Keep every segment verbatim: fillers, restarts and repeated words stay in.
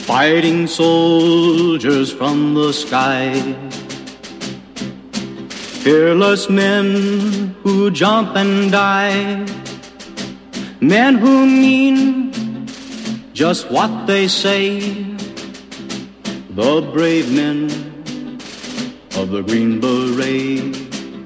Fighting soldiers from the sky, fearless men who jump and die, men who mean just what they say, the brave men of the Green Beret,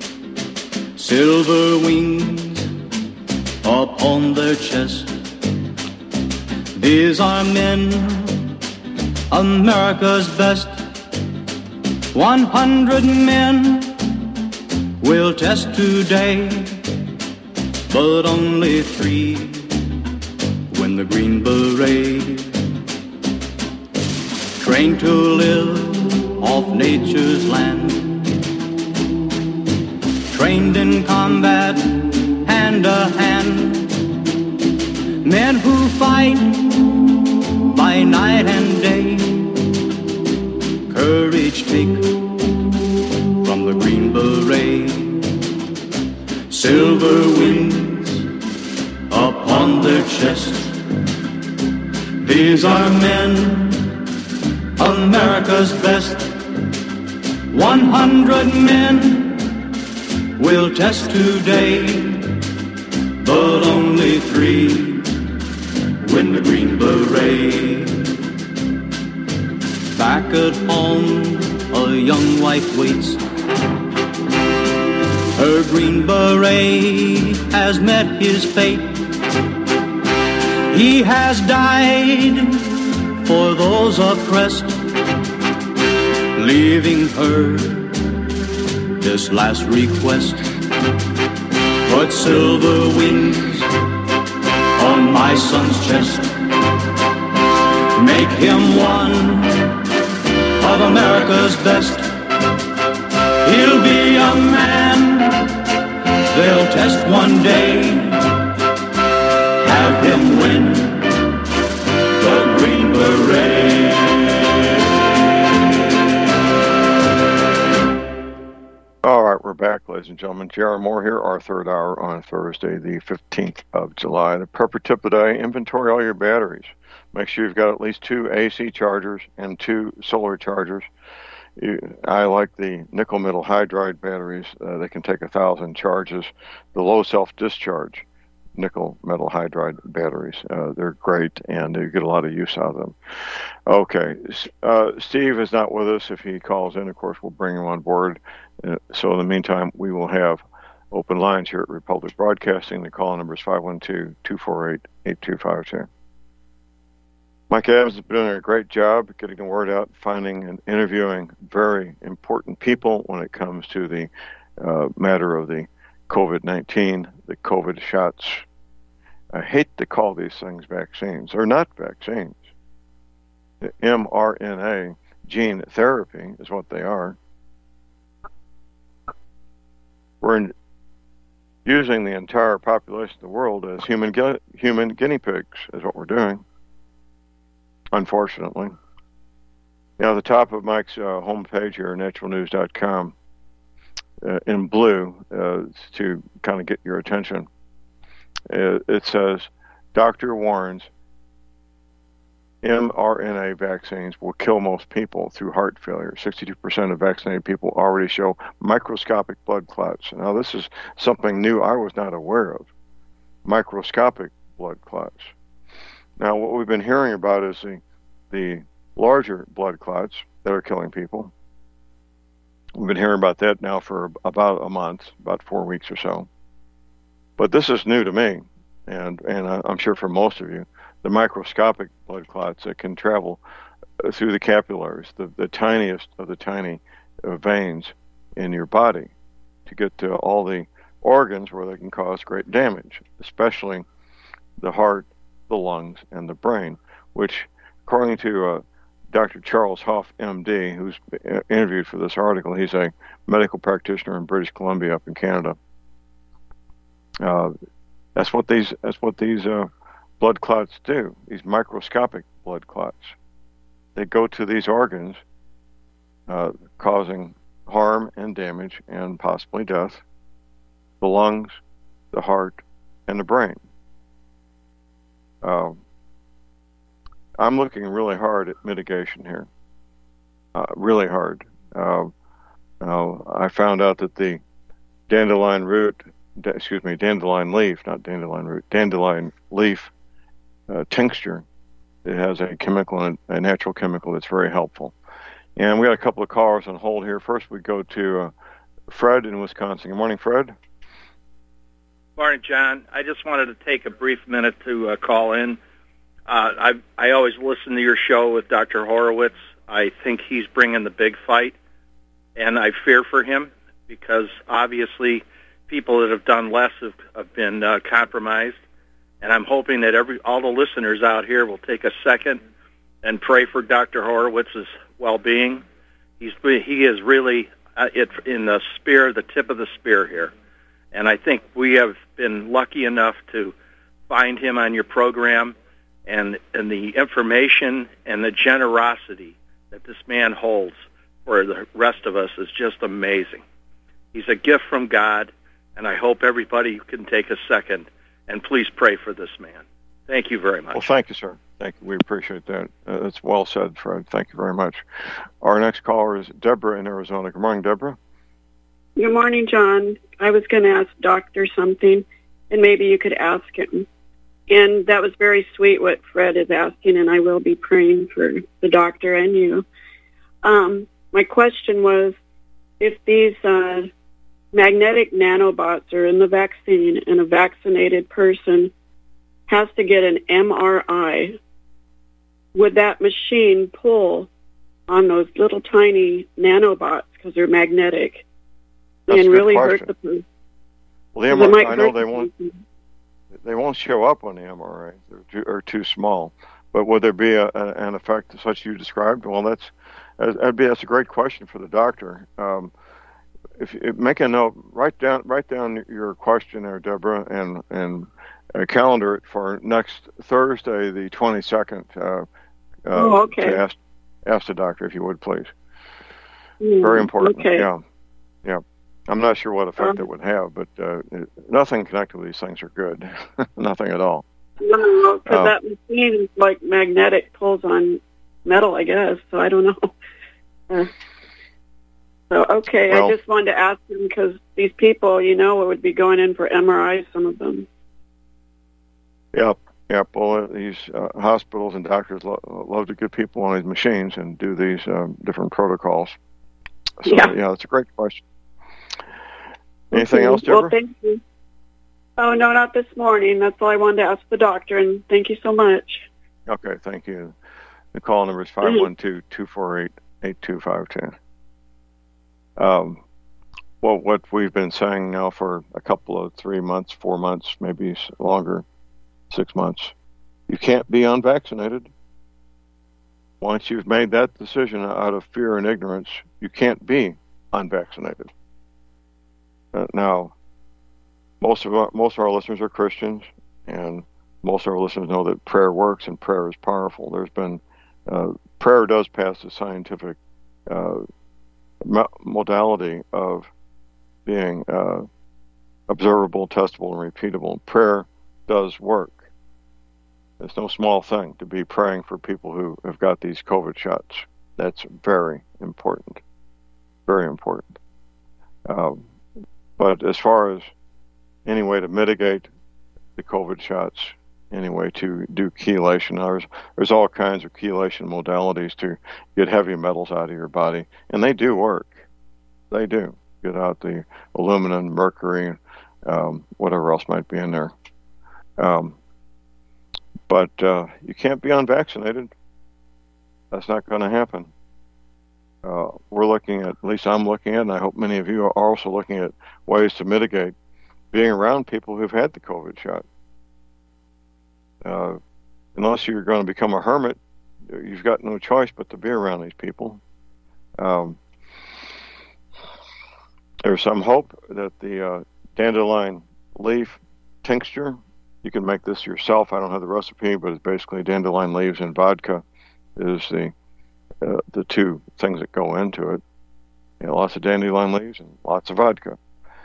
silver wings upon their chest. These are men, America's best. One hundred men will test today, but only three win the Green Beret. Trained to live off nature's land, trained in combat hand to hand, men who fight by night and day, courage take from the Green Beret, silver wings upon their chest. These are men, America's best. One hundred men will test today, but only three win the Green Beret. Back at home, a young wife waits. Her Green Beret has met his fate. He has died for those oppressed, leaving her this last request. Put silver wings on my son's chest. Make him one of America's best. He'll be a man they'll test one day. Have him win the Green Beret. All right, we're back, ladies and gentlemen. J R Moore here, our third hour on Thursday, the fifteenth of July. The purpose tip of the day, inventory all your batteries. Make sure you've got at least two A C chargers and two solar chargers. You, I like the nickel metal hydride batteries. Uh, they can take a thousand charges. The low self-discharge nickel metal hydride batteries. Uh, they're great, and you get a lot of use out of them. Okay, uh, Steve is not with us. If he calls in, of course, we'll bring him on board. Uh, so in the meantime, we will have open lines here at Republic Broadcasting. The call number is five one two, two four eight, eight two five two. Mike Adams has been doing a great job getting the word out, finding and interviewing very important people when it comes to the uh, matter of the COVID nineteen, the COVID shots. I hate to call these things vaccines. They're not vaccines. The mRNA gene therapy is what they are. We're in, using the entire population of the world as human gu- human guinea pigs is what we're doing, unfortunately. Now, the top of Mike's uh, homepage here, natural news dot com, uh, in blue, uh, to kind of get your attention, uh, it says, Doctor warns mRNA vaccines will kill most people through heart failure. sixty-two percent of vaccinated people already show microscopic blood clots. Now, this is something new I was not aware of. Microscopic blood clots. Now, what we've been hearing about is the, the larger blood clots that are killing people. We've been hearing about that now for about a month, about four weeks or so. But this is new to me, and, and I'm sure for most of you. The microscopic blood clots that can travel through the capillaries, the, the tiniest of the tiny uh, veins in your body, to get to all the organs where they can cause great damage, especially the heart, the lungs, and the brain, which, according to uh, Doctor Charles Huff, M D, who's interviewed for this article, he's a medical practitioner in British Columbia up in Canada. Uh, that's what these, that's what these uh, blood clots do, these microscopic blood clots. They go to these organs, uh, causing harm and damage and possibly death, the lungs, the heart, and the brain. Uh, I'm looking really hard at mitigation here, uh, really hard. Uh, uh, I found out that the dandelion root, da- excuse me, dandelion leaf, not dandelion root, dandelion leaf uh, tincture, it has a chemical, in it, a natural chemical that's very helpful. And we got a couple of callers on hold here. First, we go to uh, Fred in Wisconsin. Good morning, Fred. Morning, John. I just wanted to take a brief minute to uh, call in. Uh, I I always listen to your show with Doctor Horowitz. I think he's bringing the big fight, and I fear for him because obviously people that have done less have, have been uh, compromised. And I'm hoping that every all the listeners out here will take a second and pray for Doctor Horowitz's well-being. He's he is really uh, it in the spear, the tip of the spear here. And I think we have been lucky enough to find him on your program, and, and the information and the generosity that this man holds for the rest of us is just amazing. He's a gift from God, and I hope everybody can take a second and please pray for this man. Thank you very much. Well, thank you, sir. Thank you. We appreciate that. Uh, that's well said, Fred. Thank you very much. Our next caller is Deborah in Arizona. Good morning, Deborah. Good morning, John. I was going to ask Doctor something, and maybe you could ask him. And that was very sweet what Fred is asking, and I will be praying for the doctor and you. Um, my question was, if these uh, magnetic nanobots are in the vaccine and a vaccinated person has to get an M R I, would that machine pull on those little tiny nanobots because they're magnetic? That's and a good really question. hurt the person? Well, the M R I, I know hurt they the won't. person. They won't show up on the M R I. They're too, are too small. But would there be a, a, an effect such you described? Well, that's that'd be that's a great question for the doctor. Um, if you make a note, write down write down your question there, Deborah, and and uh, calendar it for next Thursday, the twenty-second. Uh, uh, oh, okay. To ask ask the doctor if you would, please. Mm, Very important. Okay. Yeah, yeah. I'm not sure what effect Um, it would have, but uh, it, nothing connected with these things are good. Nothing at all. No, because Oh. that machine is like magnetic, pulls on metal, I guess. So I don't know. Uh, so okay, Well- I just wanted to ask him because these people, you know, would be going in for M R Is. Some of them. Yep, yep. Well, uh, these uh, hospitals and doctors lo- love to get people on these machines and do these um, different protocols. So, Yeah. yeah, that's a great question. Anything Okay. else, Deborah? Well, thank you. Oh no, not this morning. That's all I wanted to ask the doctor, and thank you so much. Okay, thank you. The call number is five one two, two four eight, eight two five two. Um, well, what we've been saying now for a couple of three months, four months, maybe s- longer, six months, you can't be unvaccinated. Once you've made that decision out of fear and ignorance, you can't be unvaccinated. Uh, now, most of our, most of our listeners are Christians, and most of our listeners know that prayer works and prayer is powerful. There's been uh, prayer does pass the scientific uh, mo- modality of being uh, observable, testable, and repeatable. Prayer does work. It's no small thing to be praying for people who have got these COVID shots. That's very important. Very important. Um, but as far as any way to mitigate the COVID shots, any way to do chelation, there's, there's all kinds of chelation modalities to get heavy metals out of your body, and they do work. They do. Get out the aluminum, mercury, um, whatever else might be in there. Um, but uh, you can't be unvaccinated. That's not going to happen. Uh, we're looking at, at least I'm looking at, and I hope many of you are also looking at ways to mitigate being around people who've had the COVID shot. Uh, unless you're going to become a hermit, you've got no choice but to be around these people. Um, there's some hope that the uh, dandelion leaf tincture, you can make this yourself. I don't have the recipe, but it's basically dandelion leaves and vodka is the uh, the two things that go into it. You know, lots of dandelion leaves and lots of vodka.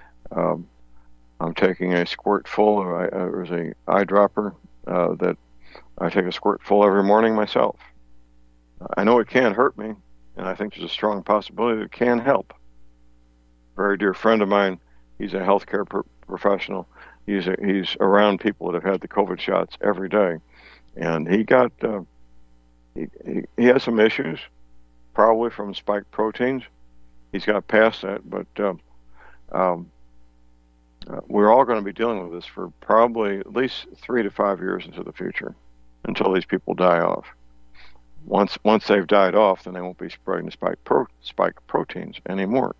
Um, I'm taking a squirt full of, uh, there's a eyedropper uh, that I take a squirt full every morning myself. I know it can hurt me, and I think there's a strong possibility that it can help. A very dear friend of mine, he's a healthcare pro- professional. He's a, he's around people that have had the COVID shots every day, and he got uh, he, he he has some issues, probably from spike proteins. He's got past that, but um, um, uh, we're all going to be dealing with this for probably at least three to five years into the future, until these people die off. Once once they've died off, then they won't be spreading the spike pro, spike proteins anymore.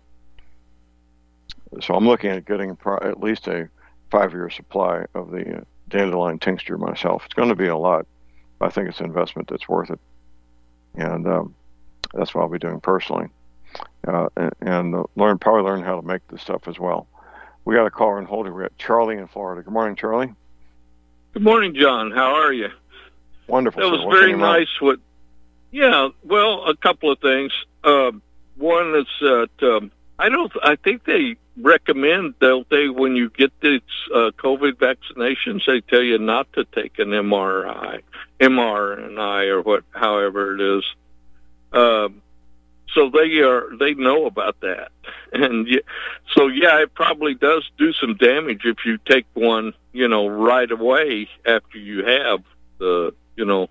So I'm looking at getting pro, at least a five-year supply of the uh, dandelion tincture myself. It's going to be a lot, but I think it's an investment that's worth it, and um, that's what I'll be doing personally. Uh, and and uh, learn probably learn how to make this stuff as well. We got a caller in hold. We got Charlie in Florida. Good morning, Charlie. Good morning, John. How are you? Wonderful. That was sir. very nice. What? Yeah. Well, a couple of things. Uh, one is that um, I don't. I think they recommend, don't they, when you get these uh, COVID vaccinations, they tell you not to take an M R I, M R N I, or what, however it is. Um, so they are. They know about that, and yeah, so yeah, it probably does do some damage if you take one, you know, right away after you have the, you know,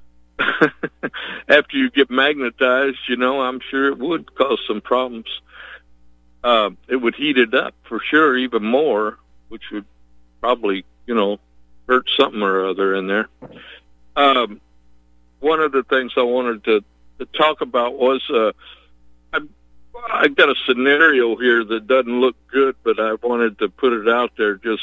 after you get magnetized. You know, I'm sure it would cause some problems. Uh, it would heat it up for sure, even more, which would probably, you know, hurt something or other in there. Um, one of the things I wanted to, to talk about was uh, I, I got a scenario here that doesn't look good, but I wanted to put it out there just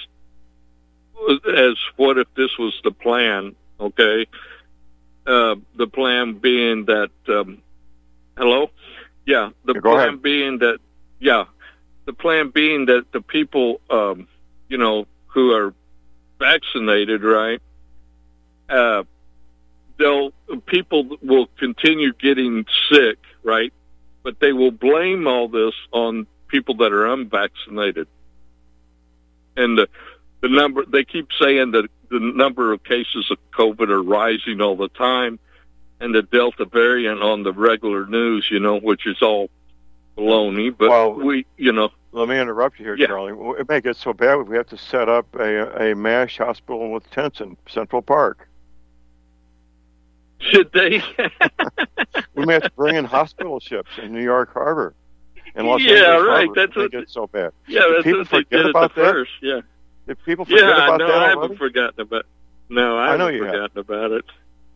as what if this was the plan, okay? Uh, the plan being that, um, hello? Yeah, the yeah, plan ahead. being that, yeah, the plan being that the people, um, you know, who are vaccinated, right, uh, they'll, people will continue getting sick, right, but they will blame all this on people that are unvaccinated. And the, the number, they keep saying that the number of cases of COVID are rising all the time, and the Delta variant on the regular news, you know, which is all baloney, but well, we, you know. Let me interrupt you here, yeah. Charlie. It may get so bad we have to set up a, a MASH hospital with tents in Central Park. Should they? We may have to bring in hospital ships in New York Harbor. And Los yeah, Angeles right. Harbor. That's it may what, get so bad. Yeah, Did that's people what they forget did about at the that? first, yeah. Did people forget yeah, about no, that I already? haven't forgotten about No, I, I haven't know you forgotten have. about it.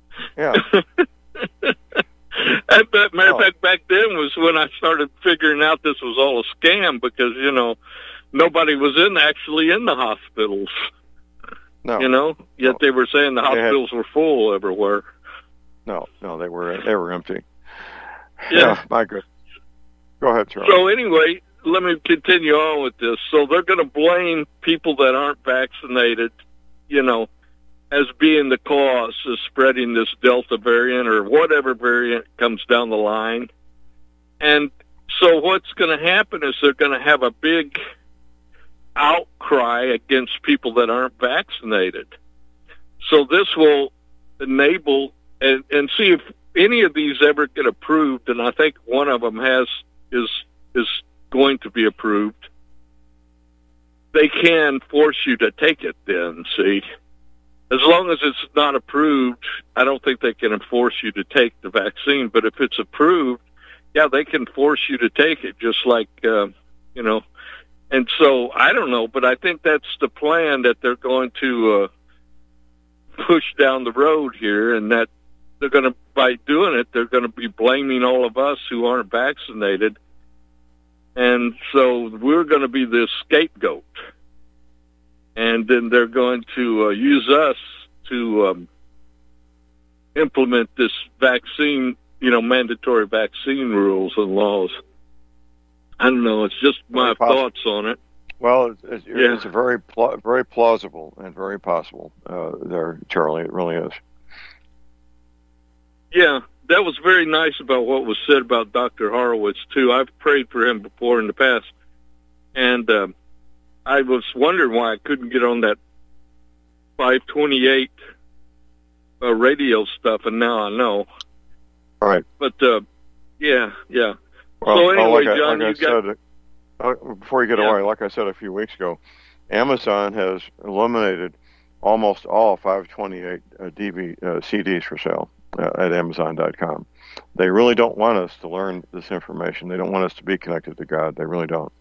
Yeah. And, but matter of Oh. fact, back then was when I started figuring out this was all a scam because, you know, nobody was in actually in the hospitals. No. You know, yet No. they were saying the They had- hospitals were full everywhere. No, no, they were they were empty. Yeah. Yeah, my good. Go ahead, Charlie. So anyway, let me continue on with this. So they're going to blame people that aren't vaccinated, you know, as being the cause of spreading this Delta variant or whatever variant comes down the line. And so what's going to happen is they're going to have a big outcry against people that aren't vaccinated. So this will enable, and, and see if any of these ever get approved, and I think one of them has, is, is going to be approved. They can force you to take it then, see? As long as it's not approved, I don't think they can force you to take the vaccine. But if it's approved, yeah, they can force you to take it, just like, uh, you know. And so, I don't know, but I think that's the plan that they're going to uh, push down the road here, and that they're going to, by doing it, they're going to be blaming all of us who aren't vaccinated. And so we're going to be the scapegoat. And then they're going to uh, use us to um, implement this vaccine, you know, mandatory vaccine rules and laws. I don't know. It's just my thoughts on it. Well, it's, it's, Yeah. it's a very, pl- very plausible and very possible uh, there, Charlie. It really is. Yeah, that was very nice about what was said about Doctor Horowitz, too. I've prayed for him before in the past. And um, I was wondering why I couldn't get on that five twenty-eight uh, radio stuff, and now I know. All right. But, uh, yeah, yeah. Well, so anyway, oh, like John, I, like you I got... said, uh, before you get Yeah. away, like I said a few weeks ago, Amazon has eliminated almost all five twenty-eight uh, D V uh, C Ds for sale uh, at Amazon dot com. They really don't want us to learn this information. They don't want us to be connected to God. They really don't.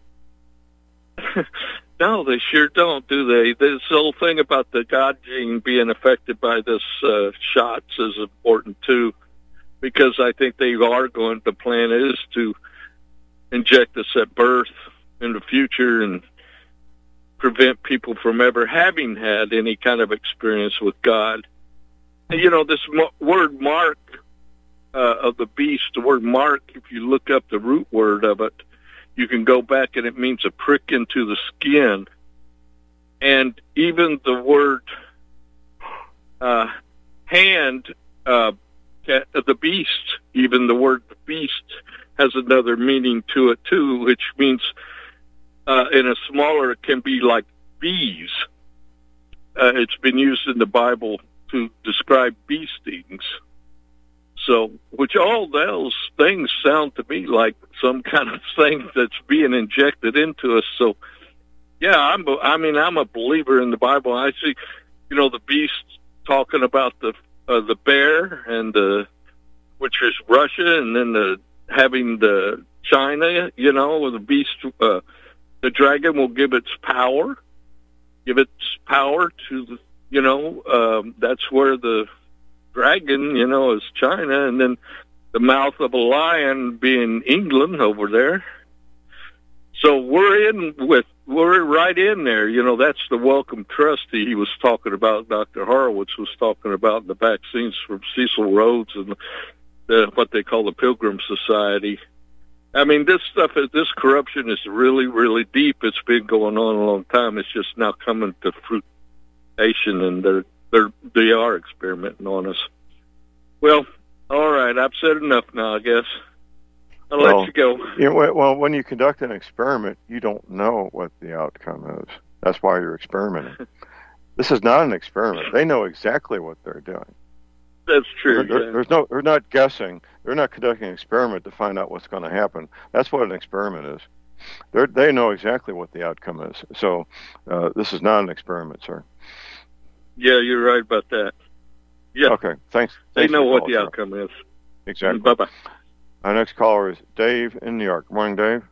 No, they sure don't, do they? This whole thing about the God gene being affected by this uh, shots is important, too, because I think they are going, the plan is to inject us at birth in the future and prevent people from ever having had any kind of experience with God. And, you know, this mo- word mark uh, of the beast, the word mark, if you look up the root word of it, you can go back and it means a prick into the skin. And even the word uh, hand, uh, the beast, even the word beast has another meaning to it too, which means uh, in a smaller, it can be like bees. Uh, it's been used in the Bible to describe bee stings. So, which all those things sound to me like some kind of thing that's being injected into us. So, yeah, I'm. I mean, I'm a believer in the Bible. I see, you know, the beast talking about the uh, the bear and the, which is Russia, and then the having the China. You know, the beast, uh, the dragon will give its power, give its power to the. You know, um, that's where the dragon, you know, is China, and then the mouth of a lion being England over there. So we're in with, we're right in there. You know, that's the welcome trust he was talking about, Doctor Horowitz was talking about in the vaccines from Cecil Rhodes and the, what they call the Pilgrim Society. I mean, this stuff, is this corruption is really, really deep. It's been going on a long time. It's just now coming to fruition, and they're They're, they are experimenting on us. Well, all right. I've said enough now, I guess. I'll well, let you go. You know, well, when you conduct an experiment, you don't know what the outcome is. That's why you're experimenting. This is not an experiment. They know exactly what they're doing. That's true. They're, yeah. There's no, they're not guessing. They're not conducting an experiment to find out what's going to happen. That's what an experiment is. They're, they know exactly what the outcome is. So uh, this is not an experiment, sir. Yeah, you're right about that. Yeah. Okay, thanks. They thanks know what call, the sir. outcome is. Exactly. Bye-bye. Our next caller is Dave in New York. Good morning, Dave.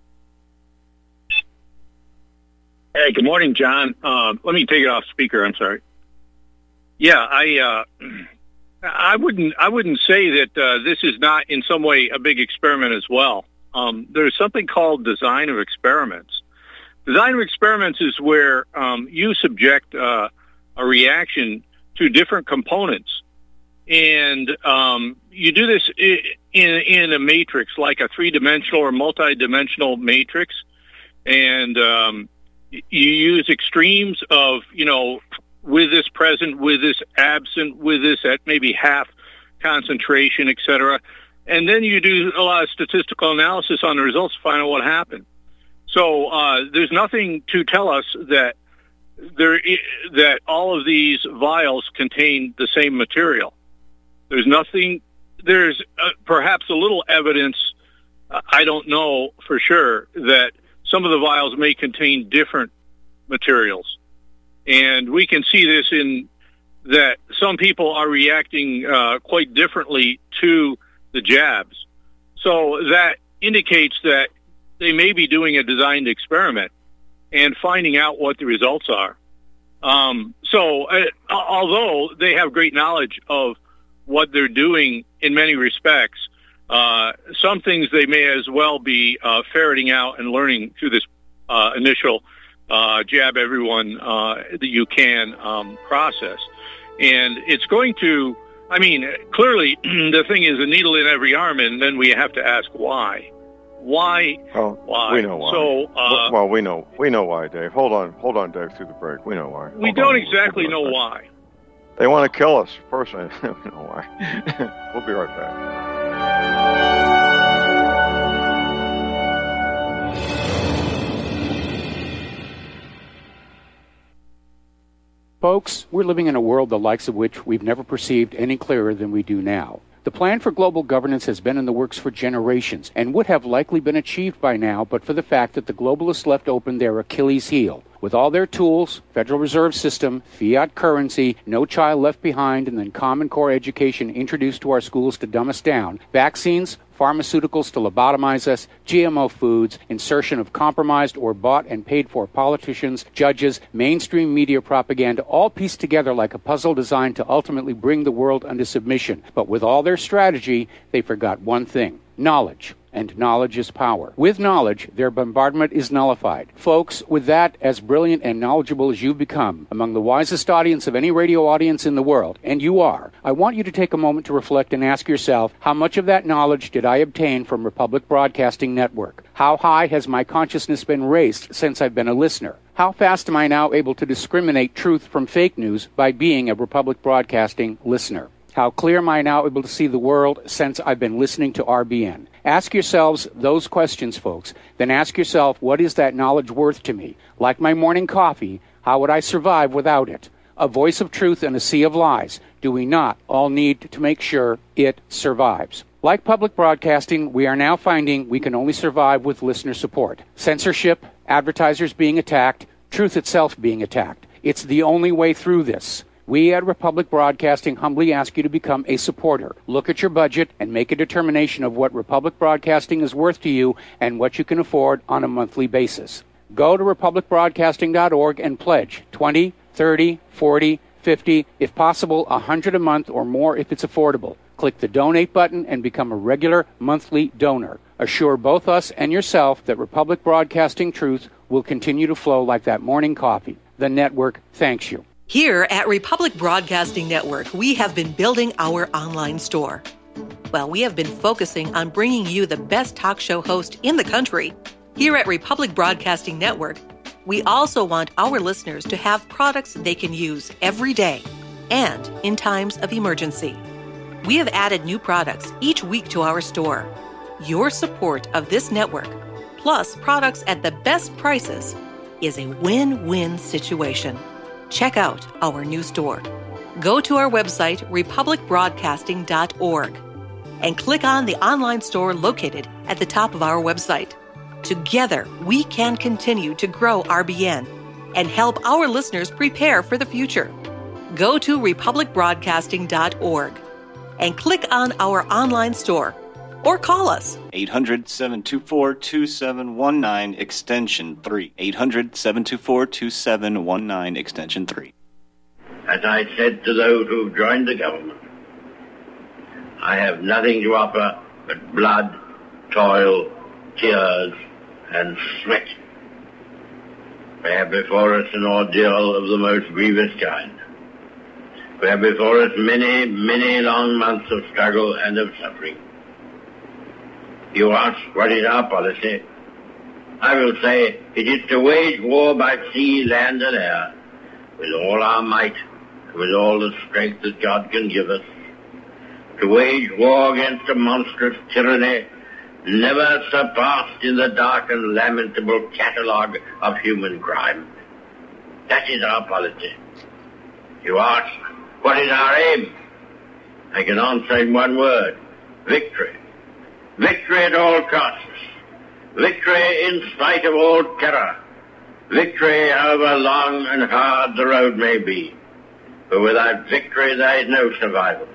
Hey, good morning, John. Uh, let me take it off speaker. I'm sorry. Yeah, I uh, I wouldn't I wouldn't say that uh, this is not in some way a big experiment as well. Um, there's something called design of experiments. Design of experiments is where um, you subject uh, a reaction to different components, and um, you do this in in a matrix, like a three-dimensional or multi-dimensional matrix, and um, you use extremes of, you know, with this present, with this absent, with this at maybe half concentration, et cetera. And then you do a lot of statistical analysis on the results to find out what happened. So uh, there's nothing to tell us that there that all of these vials contain the same material. There's nothing. There's uh, perhaps a little evidence. Uh, I don't know for sure that some of the vials may contain different materials, and we can see this in that some people are reacting uh, quite differently to the jabs. So that indicates that they may be doing a designed experiment and finding out what the results are. Um, so uh, although they have great knowledge of what they're doing in many respects, uh, some things they may as well be uh, ferreting out and learning through this uh, initial uh, jab everyone uh, that you can um, process. And it's going to, I mean, clearly the thing is a needle in every arm, and then we have to ask why. Why? Oh, why? we know why. So, uh, well, we know we know why, Dave. Hold on, hold on, Dave. Through the break, we know why. We Hold don't on. exactly we'll know why. They want to kill us. Personally, we know why. We'll be right back. Folks, we're living in a world the likes of which we've never perceived any clearer than we do now. The plan for global governance has been in the works for generations and would have likely been achieved by now but for the fact that the globalists left open their Achilles heel. With all their tools, Federal Reserve System, fiat currency, no child left behind, and then Common Core education introduced to our schools to dumb us down, vaccines, pharmaceuticals to lobotomize us, G M O foods, insertion of compromised or bought and paid for politicians, judges, mainstream media propaganda, all pieced together like a puzzle designed to ultimately bring the world under submission. But with all their strategy, they forgot one thing: knowledge. And knowledge is power. With knowledge, their bombardment is nullified. Folks, with that, as brilliant and knowledgeable as you've become, among the wisest audience of any radio audience in the world, and you are, I want you to take a moment to reflect and ask yourself, how much of that knowledge did I obtain from Republic Broadcasting Network? How high has my consciousness been raised since I've been a listener? How fast am I now able to discriminate truth from fake news by being a Republic Broadcasting listener? How clear am I now able to see the world since I've been listening to R B N? Ask yourselves those questions, folks. Then ask yourself, what is that knowledge worth to me? Like my morning coffee, how would I survive without it? A voice of truth in a sea of lies. Do we not all need to make sure it survives? Like public broadcasting, we are now finding we can only survive with listener support. Censorship, advertisers being attacked, truth itself being attacked. It's the only way through this. We at Republic Broadcasting humbly ask you to become a supporter. Look at your budget and make a determination of what Republic Broadcasting is worth to you and what you can afford on a monthly basis. Go to republic broadcasting dot org and pledge twenty, thirty, forty, fifty, if possible one hundred a month or more if it's affordable. Click the donate button and become a regular monthly donor. Assure both us and yourself that Republic Broadcasting truth will continue to flow like that morning coffee. The network thanks you. Here at Republic Broadcasting Network, we have been building our online store. Well, we have been focusing on bringing you the best talk show host in the country. Here at Republic Broadcasting Network, we also want our listeners to have products they can use every day and in times of emergency. We have added new products each week to our store. Your support of this network, plus products at the best prices, is a win-win situation. Check out our new store. Go to our website, republic broadcasting dot org, and click on the online store located at the top of our website. Together, we can continue to grow R B N and help our listeners prepare for the future. Go to republic broadcasting dot org and click on our online store or call us. eight hundred, seven two four, two seven one nine, extension three. eight hundred, seven two four, two seven one nine, extension three. As I said to those who've joined the government, I have nothing to offer but blood, toil, tears, and sweat. We have before us an ordeal of the most grievous kind. We have before us many, many long months of struggle and of suffering. You ask, what is our policy? I will say, it is to wage war by sea, land, and air, with all our might, with all the strength that God can give us, to wage war against a monstrous tyranny never surpassed in the dark and lamentable catalogue of human crime. That is our policy. You ask, what is our aim? I can answer in one word: victory. Victory at all costs. Victory in spite of all terror. Victory however long and hard the road may be. For without victory there is no survival.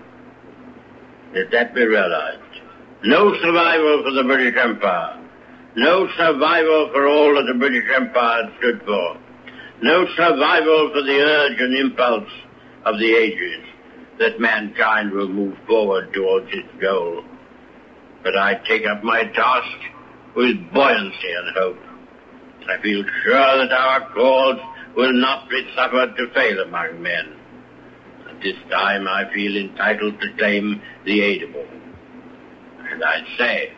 Let that be realized. No survival for the British Empire. No survival for all that the British Empire stood for. No survival for the urge and impulse of the ages that mankind will move forward towards its goal. But I take up my task with buoyancy and hope. I feel sure that our cause will not be suffered to fail among men. At this time I feel entitled to claim the aid of all. And I say,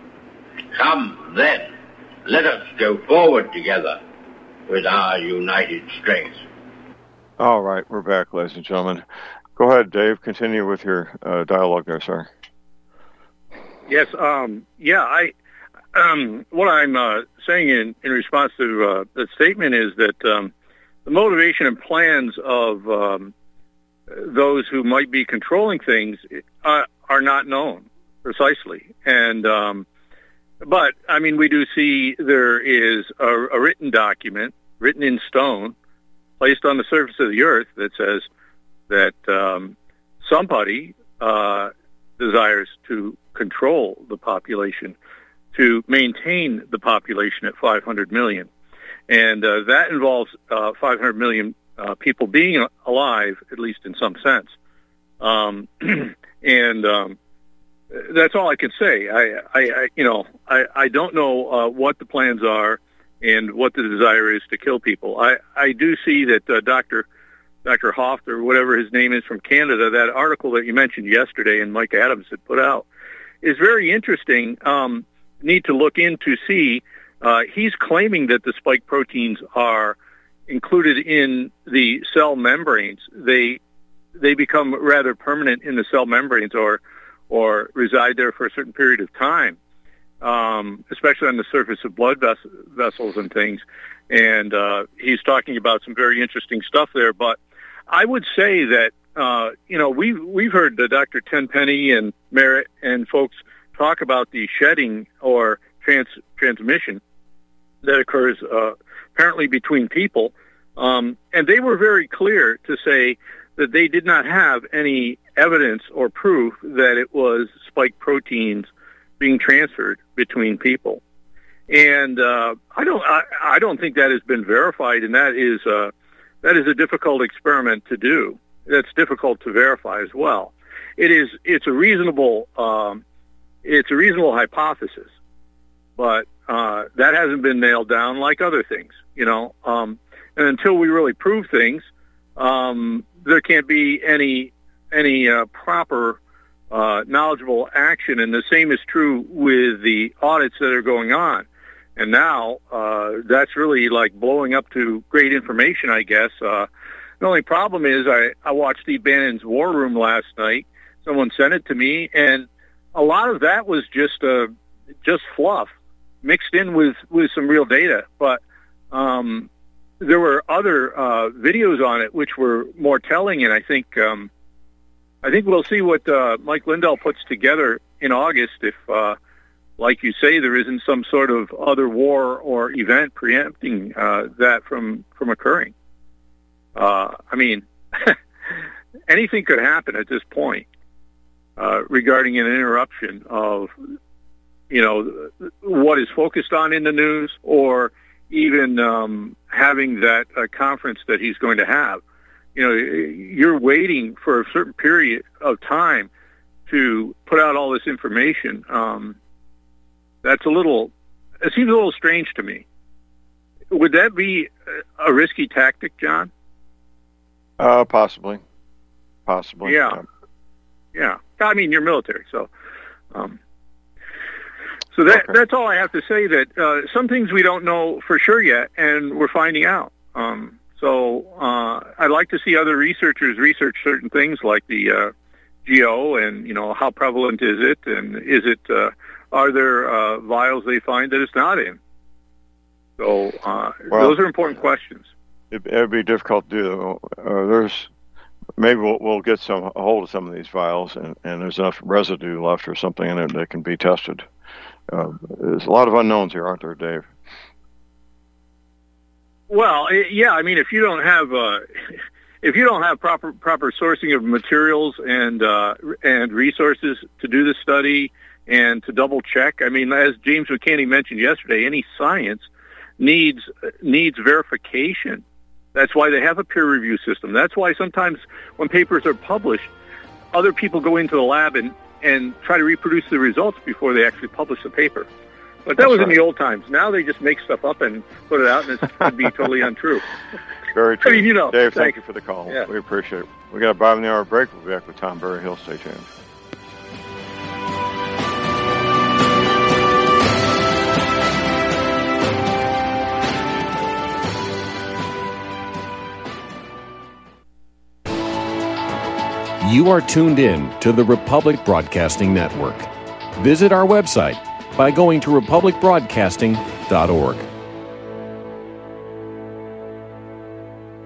come then, let us go forward together with our united strength. All right, we're back, ladies and gentlemen. Go ahead, Dave. Continue with your uh, dialogue there, sir. Yes, um, yeah, I, um, what I'm uh, saying in, in response to uh, the statement is that um, the motivation and plans of um, those who might be controlling things uh, are not known precisely. And um, but I mean, we do see there is a, a written document, written in stone, placed on the surface of the earth that says that um, somebody uh, desires to control the population, to maintain the population at five hundred million. And uh, that involves uh, five hundred million uh, people being alive, at least in some sense. Um, and um, that's all I can say. I, I, I you know, I, I don't know uh, what the plans are and what the desire is to kill people. I, I do see that uh, Doctor Doctor Hoft, or whatever his name is from Canada, that article that you mentioned yesterday and Mike Adams had put out, is very interesting. Um, need to look in to see. Uh, he's claiming that the spike proteins are included in the cell membranes. They they become rather permanent in the cell membranes, or or reside there for a certain period of time, um, especially on the surface of blood ves- vessels and things. And uh, he's talking about some very interesting stuff there. But I would say that uh, you know we we've, we've heard uh, Doctor Tenpenny and Merritt and folks talk about the shedding or trans transmission that occurs uh, apparently between people. Um, and they were very clear to say that they did not have any evidence or proof that it was spike proteins being transferred between people. And uh, I don't I, I don't think that has been verified, and that is uh, that is a difficult experiment to do. That's difficult to verify as well. It is it's a reasonable um, it's a reasonable hypothesis, but uh, that hasn't been nailed down like other things, you know. Um, and until we really prove things, um, there can't be any any uh, proper uh, knowledgeable action. And the same is true with the audits that are going on. And now uh, that's really like blowing up to great information, I guess. Uh, the only problem is I, I watched Steve Bannon's War Room last night. Someone sent it to me, and a lot of that was just uh, just fluff mixed in with, with some real data. But um, there were other uh, videos on it which were more telling, and I think um, I think we'll see what uh, Mike Lindell puts together in August if, uh, like you say, there isn't some sort of other war or event preempting uh, that from, from occurring. Uh, I mean, anything could happen at this point uh, regarding an interruption of, you know, what is focused on in the news, or even um, having that uh, conference that he's going to have. You know, you're waiting for a certain period of time to put out all this information. Um, that's a little, it seems a little strange to me. Would that be a risky tactic, John? Uh, possibly. Possibly. Yeah. Yeah. I mean, you're military, so... Um, So that, okay. That's all I have to say, that uh, some things we don't know for sure yet, and we're finding out. Um, so uh, I'd like to see other researchers research certain things like the uh, G O, and, you know, how prevalent is it, and is it, uh, are there uh, vials they find that it's not in? So uh, well, those are important questions. It would be difficult to do. Uh, there's maybe we'll, we'll get some a hold of some of these vials, and, and there's enough residue left or something in it that can be tested. Uh, there's a lot of unknowns here, aren't there, Dave? Well, yeah. I mean, if you don't have uh, if you don't have proper proper sourcing of materials and uh, and resources to do the study and to double check, I mean, as James McCanney mentioned yesterday, any science needs needs verification. That's why they have a peer review system. That's why sometimes when papers are published, other people go into the lab and and try to reproduce the results before they actually publish the paper. But that That's was right. in the old times. Now they just make stuff up and put it out, and it's going to be totally untrue. Very true. I mean, you know, Dave, thank, thank you for the call. Yeah. We appreciate it. We got a bottom of the hour break. We'll be back with Tom Berryhill. Stay tuned. You are tuned in to the Republic Broadcasting Network. Visit our website by going to republic broadcasting dot org.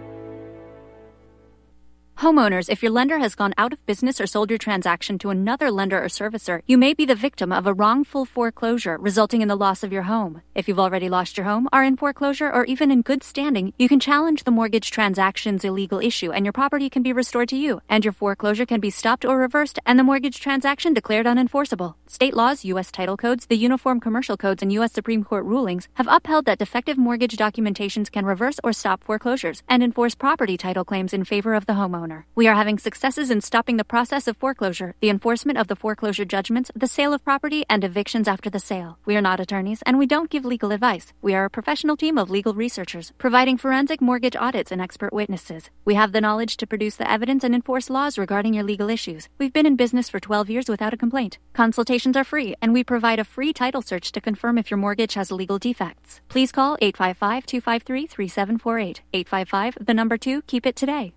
Homeowners, if your lender has gone out of business or sold your transaction to another lender or servicer, you may be the victim of a wrongful foreclosure, resulting in the loss of your home. If you've already lost your home, are in foreclosure, or even in good standing, you can challenge the mortgage transaction's illegal issue, and your property can be restored to you, and your foreclosure can be stopped or reversed, and the mortgage transaction declared unenforceable. State laws, U S title codes, the Uniform Commercial Codes, and U S Supreme Court rulings have upheld that defective mortgage documentations can reverse or stop foreclosures and enforce property title claims in favor of the homeowner. We are having successes in stopping the process of foreclosure, the enforcement of the foreclosure judgments, the sale of property, and evictions after the sale. We are not attorneys, and we don't give legal advice. We are a professional team of legal researchers, providing forensic mortgage audits and expert witnesses. We have the knowledge to produce the evidence and enforce laws regarding your legal issues. We've been in business for twelve years without a complaint. Consultations are free, and we provide a free title search to confirm if your mortgage has legal defects. Please call eight five five, two five three, three seven four eight. eight five five, the number two, keep it today.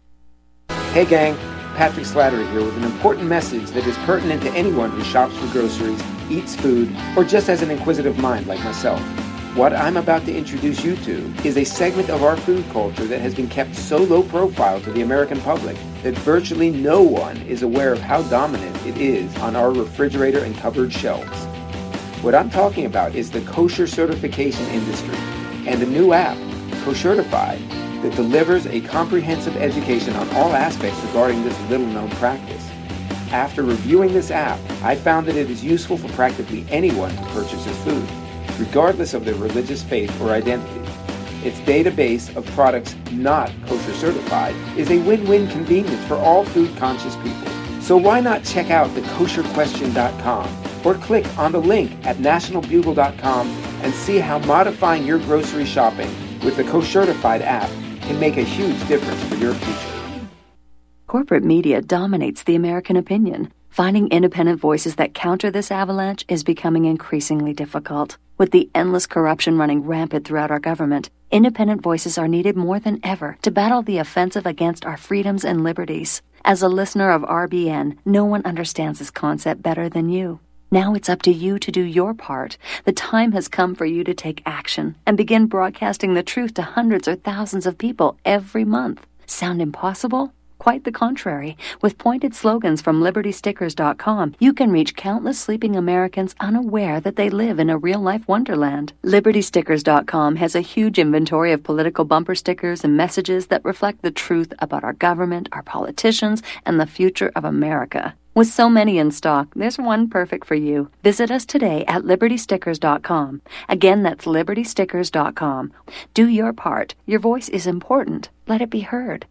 Hey gang, Patrick Slattery here with an important message that is pertinent to anyone who shops for groceries, eats food, or just has an inquisitive mind like myself. What I'm about to introduce you to is a segment of our food culture that has been kept so low profile to the American public that virtually no one is aware of how dominant it is on our refrigerator and cupboard shelves. What I'm talking about is the kosher certification industry and a new app, Koshertified, that delivers a comprehensive education on all aspects regarding this little-known practice. After reviewing this app, I found that it is useful for practically anyone who purchases food, regardless of their religious faith or identity. Its database of products not kosher certified is a win-win convenience for all food-conscious people. So why not check out the kosher question dot com or click on the link at national bugle dot com and see how modifying your grocery shopping with the Koshertified app can make a huge difference for your future. Corporate media dominates the American opinion. Finding independent voices that counter this avalanche is becoming increasingly difficult. With the endless corruption running rampant throughout our government, independent voices are needed more than ever to battle the offensive against our freedoms and liberties. As a listener of R B N, no one understands this concept better than you. Now it's up to you to do your part. The time has come for you to take action and begin broadcasting the truth to hundreds or thousands of people every month. Sound impossible? Quite the contrary. With pointed slogans from liberty stickers dot com, you can reach countless sleeping Americans unaware that they live in a real-life wonderland. liberty stickers dot com has a huge inventory of political bumper stickers and messages that reflect the truth about our government, our politicians, and the future of America. With so many in stock, there's one perfect for you. Visit us today at liberty stickers dot com. Again, that's liberty stickers dot com. Do your part. Your voice is important. Let it be heard.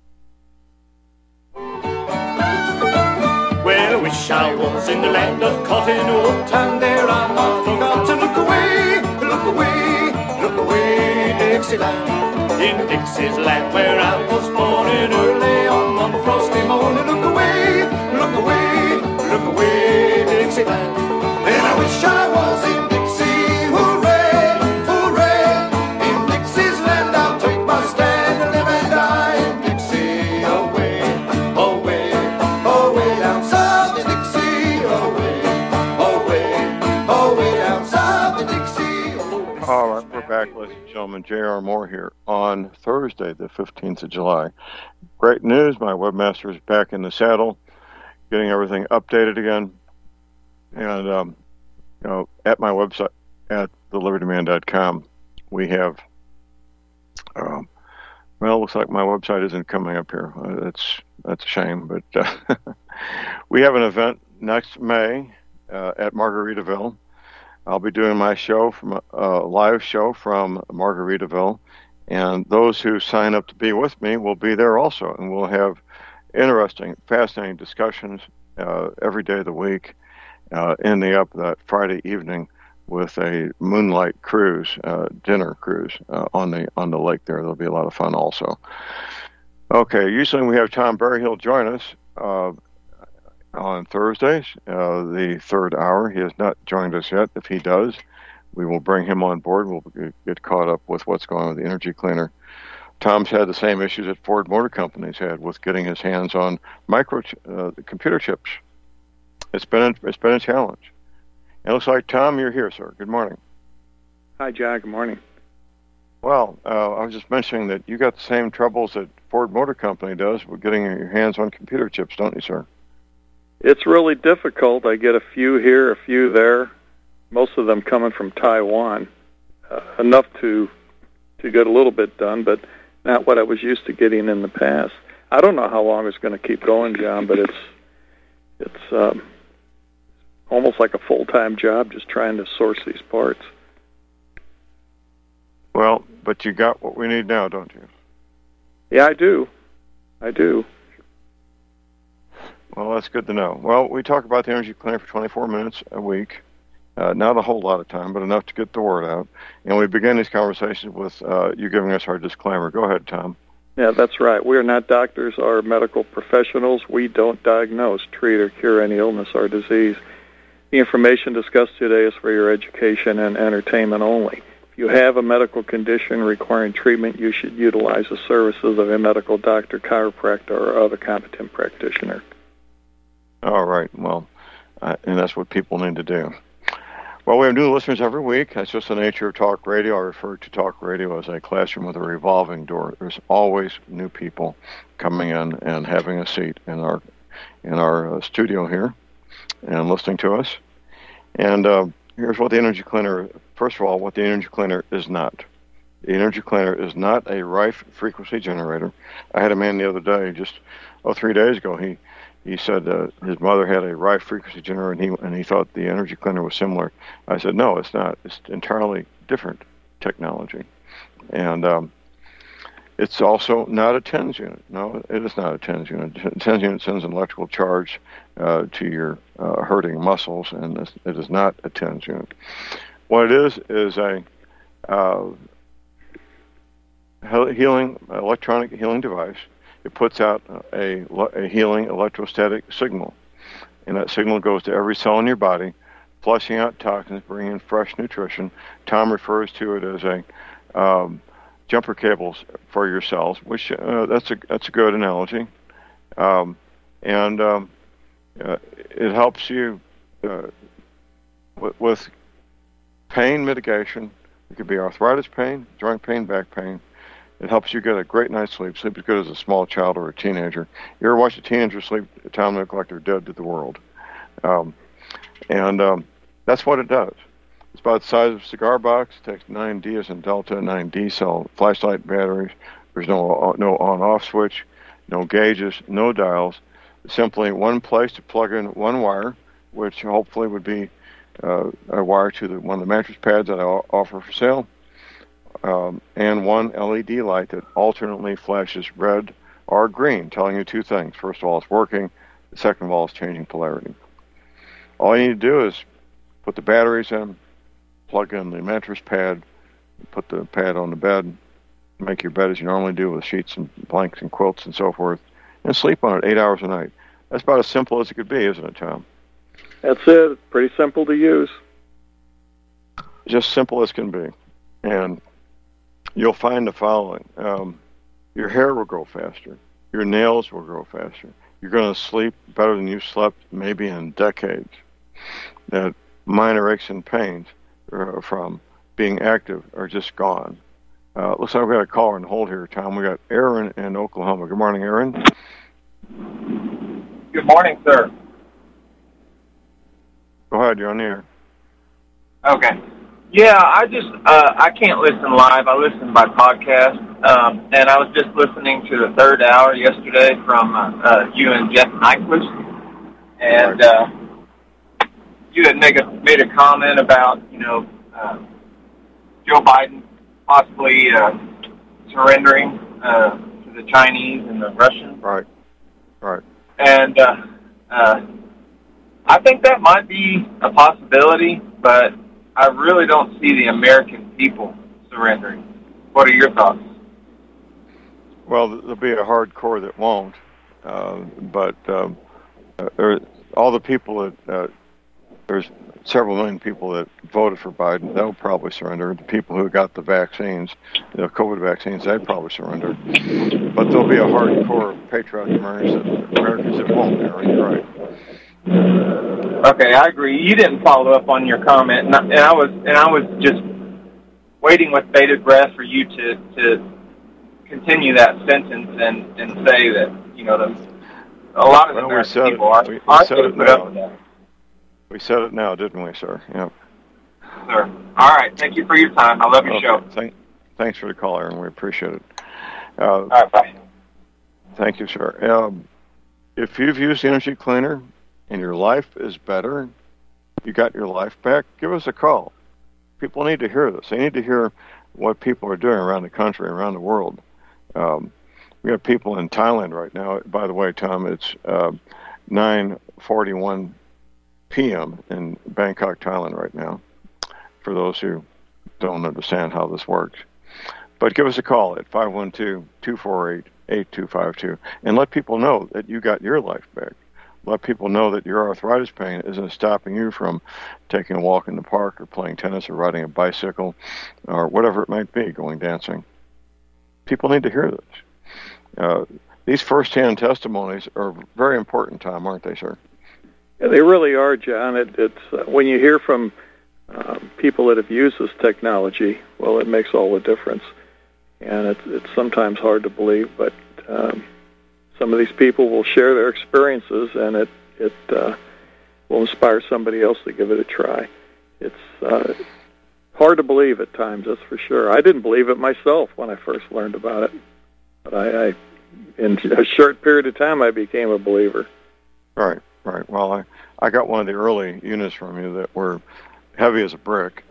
Well, I wish I was in the land of cotton wool, and there I not forgot to look away, look away, look away, Dixieland. In Dixie's land where I was born in early on one frosty morning, look away, look away, look away, Dixieland. And I wish I was in Dixie, hooray, hooray. In Dixie's land I'll take my stand and live and die in Dixie, away, away, away down south in Dixie, away, away, away down south in Dixie. Away. All right, we're back, ladies and gentlemen. J R. Moore here on Thursday, the fifteenth of July. Great news, my webmaster is back in the saddle, getting everything updated again. And, um, you know, at my website, at the liberty man dot com, we have, um, well, it looks like my website isn't coming up here. Uh, that's, that's a shame, but uh, we have an event next May uh, at Margaritaville. I'll be doing my show, from a uh, live show from Margaritaville, and those who sign up to be with me will be there also, and we'll have interesting, fascinating discussions uh, every day of the week, uh, ending up that Friday evening with a moonlight cruise, uh, dinner cruise uh, on the on the lake there. There'll be a lot of fun also. Okay, usually we have Tom Berryhill join us uh, on Thursdays, uh, the third hour. He has not joined us yet. If he does, we will bring him on board. We'll get caught up with what's going on with the energy cleaner. Tom's had the same issues that Ford Motor Company's had with getting his hands on micro uh, computer chips. It's been a, it's been a challenge. And it looks like, Tom, you're here, sir. Good morning. Hi, John. Good morning. Well, uh, I was just mentioning that you got the same troubles that Ford Motor Company does with getting your hands on computer chips, don't you, sir? It's really difficult. I get a few here, a few there, most of them coming from Taiwan. Uh, enough to to get a little bit done, but not what I was used to getting in the past. I don't know how long it's going to keep going, John, but it's it's um, almost like a full-time job just trying to source these parts. Well, but you got what we need now, don't you? Yeah, I do. I do. Well, that's good to know. Well, we talk about the Energy Cleaner for twenty-four minutes a week. Uh, not a whole lot of time, but enough to get the word out. And we begin these conversations with uh, you giving us our disclaimer. Go ahead, Tom. Yeah, that's right. We are not doctors or medical professionals. We don't diagnose, treat, or cure any illness or disease. The information discussed today is for your education and entertainment only. If you have a medical condition requiring treatment, you should utilize the services of a medical doctor, chiropractor, or other competent practitioner. All right. Well, uh, and that's what people need to do. Well, we have new listeners every week. That's just the nature of talk radio. I refer to talk radio as a classroom with a revolving door. There's always new people coming in and having a seat in our in our uh, studio here and listening to us. And uh, here's what the Energy Cleaner, first of all, what the Energy Cleaner is not. The Energy Cleaner is not a Rife frequency generator. I had a man the other day, just oh, three days ago, he He said uh, his mother had a Rife frequency generator, and he and he thought the Energy Cleaner was similar. I said, no, it's not. It's entirely different technology, and um, it's also not a TENS unit. No, it is not a TENS unit. A TENS unit sends an electrical charge uh, to your uh, hurting muscles, and it is not a TENS unit. What it is is a uh, healing electronic healing device. It puts out a, a healing electrostatic signal, and that signal goes to every cell in your body, flushing out toxins, bringing in fresh nutrition. Tom refers to it as a um, jumper cables for your cells, which uh, that's a that's a good analogy, um, and um, uh, it helps you uh, with, with pain mitigation. It could be arthritis pain, joint pain, back pain. It helps you get a great night's sleep. Sleep as good as a small child or a teenager. You ever watch a teenager sleep? Tom look like they're dead to the world. Um, and um, that's what it does. It's about the size of a cigar box. It takes nine D as in Delta, nine D cell flashlight batteries. There's no no on-off switch, no gauges, no dials. Simply one place to plug in one wire, which hopefully would be uh, a wire to the, one of the mattress pads that I offer for sale. Um, and one L E D light that alternately flashes red or green, telling you two things. First of all, it's working. Second of all, it's changing polarity. All you need to do is put the batteries in, plug in the mattress pad, put the pad on the bed, make your bed as you normally do with sheets and blankets and quilts and so forth, and sleep on it eight hours a night. That's about as simple as it could be, isn't it, Tom? That's it. It's pretty simple to use. Just simple as can be. And you'll find the following. Um, your hair will grow faster. Your nails will grow faster. You're going to sleep better than you've slept maybe in decades. That minor aches and pains uh, from being active are just gone. Uh, looks like we got a caller on hold here, Tom. We got Aaron in Oklahoma. Good morning, Aaron. Good morning, sir. Go ahead. You're on the air. Okay. Yeah, I just, uh, I can't listen live. I listen by podcast. Um, and I was just listening to the third hour yesterday from uh, uh, you and Jeff Nyquist. And uh, you had made a, made a comment about, you know, uh, Joe Biden possibly uh, surrendering uh, to the Chinese and the Russians. Right, right. And uh, uh, I think that might be a possibility, but I really don't see the American people surrendering. What are your thoughts? Well, there'll be a hardcore that won't, uh, but um, uh, there, all the people that, uh, there's several million people that voted for Biden, they'll probably surrender. The people who got the vaccines, the COVID vaccines, they'd probably surrender. But there'll be a hardcore patriotic Americans that, Americans that won't, Aaron, you're right. Okay, I agree. You didn't follow up on your comment, and I, and I was and I was just waiting with bated breath for you to, to continue that sentence and, and say that, you know, the, a lot of the well, American we people it, are, we, we aren't said going it to put up now. with that. We said it now, didn't we, sir? Yep. Sir. All right. Thank you for your time. I love your okay. show. Thank, thanks for the call, Aaron. We appreciate it. Uh, All right. Bye. Thank you, sir. Um, if you've used Energy Cleaner and your life is better, you got your life back, give us a call. People need to hear this. They need to hear what people are doing around the country, around the world. Um, we have people in Thailand right now. By the way, Tom, it's uh, nine forty-one p.m. in Bangkok, Thailand right now, for those who don't understand how this works. But give us a call at five one two, two four eight, eight two five two and let people know that you got your life back. Let people know that your arthritis pain isn't stopping you from taking a walk in the park or playing tennis or riding a bicycle or whatever it might be, going dancing. People need to hear this. Uh, these first-hand testimonies are very important, Tom, aren't they, sir? Yeah, they really are, John. It, it's uh, when you hear from uh, people that have used this technology, well, it makes all the difference. And it's, it's sometimes hard to believe, but um, some of these people will share their experiences, and it it uh, will inspire somebody else to give it a try. It's uh, hard to believe at times, that's for sure. I didn't believe it myself when I first learned about it, but I, I in a short period of time, I became a believer. Right, right. Well, I, I got one of the early units from you that were heavy as a brick,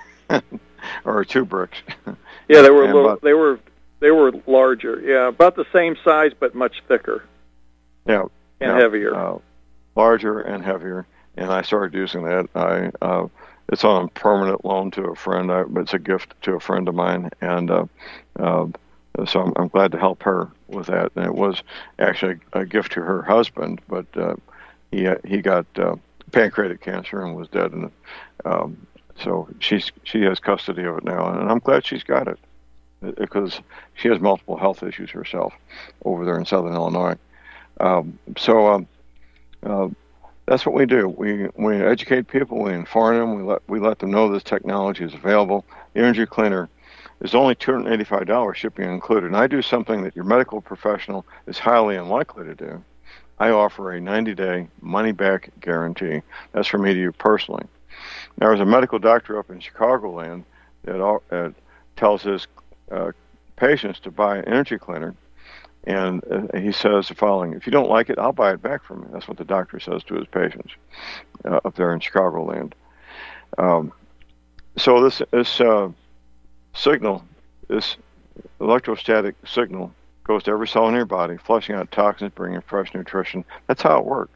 or two bricks. Yeah, they were a And little. about- They were they were larger. Yeah, about the same size, but much thicker Yeah, and yeah, heavier. uh, larger and heavier. And I started using that. I uh, it's on permanent loan to a friend. I, it's a gift to a friend of mine, and uh, uh, so I'm, I'm glad to help her with that. And it was actually a gift to her husband, but uh, he he got uh, pancreatic cancer and was dead. And um, so she's she has custody of it now, and I'm glad she's got it, because she has multiple health issues herself over there in Southern Illinois. Um, so um, uh, that's what we do. We we educate people, we inform them, we let we let them know this technology is available. The Energy Cleaner is only two hundred eighty-five dollars, shipping included. And I do something that your medical professional is highly unlikely to do. I offer a ninety-day money-back guarantee. That's from me to you personally. Now, there's a medical doctor up in Chicagoland that all, uh, tells his uh, patients to buy an Energy Cleaner, and uh, he says the following: if you don't like it, I'll buy it back from you. That's what the doctor says to his patients uh, up there in Chicagoland. Um, so this this uh, signal, this electrostatic signal, goes to every cell in your body, flushing out toxins, bringing fresh nutrition. That's how it works.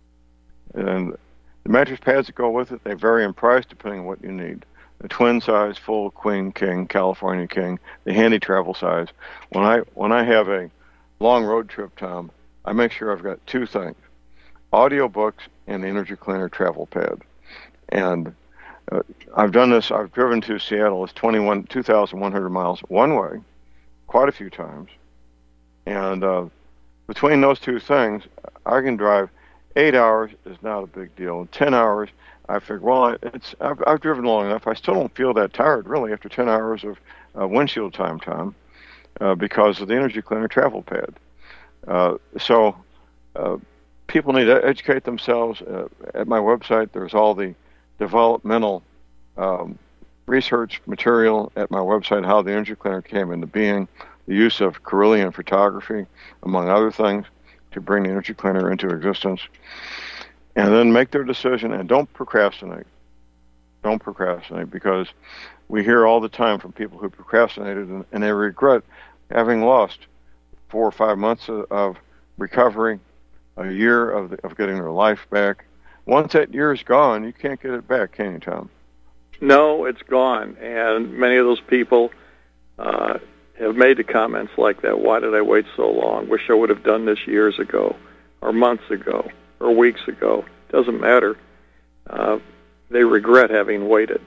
And the mattress pads that go with it, they vary in price depending on what you need. The twin size, full, queen, king, California king, the handy travel size. When I when I have a long road trip, Tom, I make sure I've got two things: audiobooks and the Energy Cleaner travel pad. And uh, I've done this. I've driven to Seattle. It's twenty-one, two thousand one hundred miles one way, quite a few times. And uh, between those two things, I can drive eight hours is not a big deal. Ten hours, I figure, well, it's I've, I've driven long enough. I still don't feel that tired, really, after ten hours of uh, windshield time, Tom, uh, because of the Energy Cleaner travel pad. Uh, so uh, people need to educate themselves. Uh, at my website, there's all the developmental um, research material at my website, how the Energy Cleaner came into being, the use of Kirlian photography, among other things, to bring the Energy Cleaner into existence. And then make their decision, and don't procrastinate. Don't procrastinate, because we hear all the time from people who procrastinated and, and they regret having lost four or five months of, of recovery, a year of, the, of getting their life back. Once that year is gone, you can't get it back, can you, Tom? No, it's gone. And many of those people uh, have made the comments like that. Why did I wait so long? Wish I would have done this years ago, or months ago, or weeks ago. Doesn't matter. Uh, they regret having waited.